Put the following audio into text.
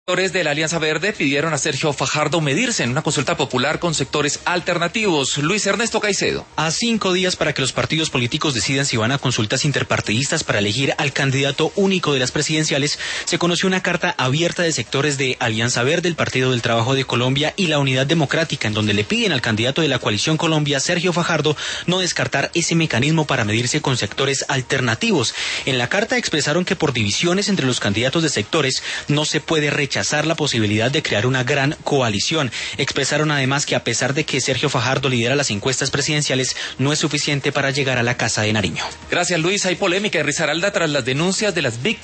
De la Alianza Verde pidieron a Sergio Fajardo medirse en una consulta popular con sectores alternativos. Luis Ernesto Caicedo. A 5 días para que los partidos políticos decidan si van a consultas interpartidistas para elegir al candidato único de las presidenciales, se conoció una carta abierta de sectores de Alianza Verde, el Partido del Trabajo de Colombia y la Unidad Democrática, en donde le piden al candidato de la coalición Colombia, Sergio Fajardo, no descartar ese mecanismo para medirse con sectores alternativos. En la carta expresaron que por divisiones entre los candidatos de sectores no se puede rechazar la posibilidad de crear una gran coalición. Expresaron además que a pesar de que Sergio Fajardo lidera las encuestas presidenciales, no es suficiente para llegar a la Casa de Nariño. Gracias, Luis. Hay polémica en Risaralda tras las denuncias de las víctimas